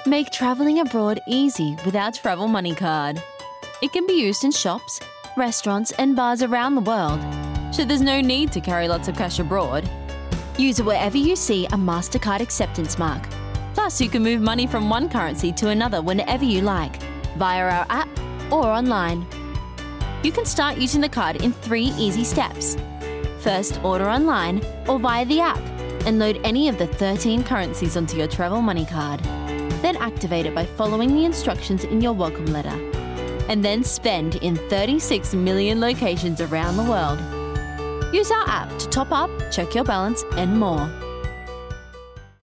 Make travelling abroad easy with our Travel Money Card. It can be used in shops, restaurants and bars around the world, so there's no need to carry lots of cash abroad. Use it wherever you see a MasterCard acceptance mark. Plus, you can move money from one currency to another whenever you like, via our app or online. You can start using the card in 3 easy steps. First, order online or via the app and load any of the 13 currencies onto your Travel Money Card. Then activate it by following the instructions in your welcome letter. And then spend in 36 million locations around the world. Use our app to top up, check your balance and more.